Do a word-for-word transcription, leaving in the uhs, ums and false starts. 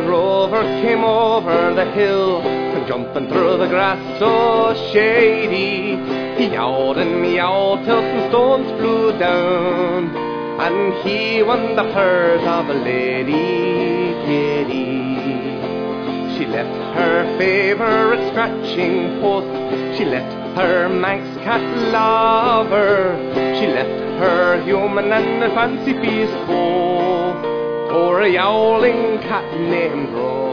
rover came over the hill, and jumping through the grass so shady, he yowled and meowed till some stones flew down, and he won the heart of a lady Katy. She left her favourite scratching post, she left her Manx cat lover, she left her human and fancy feast for, for a yowling cat named Rose.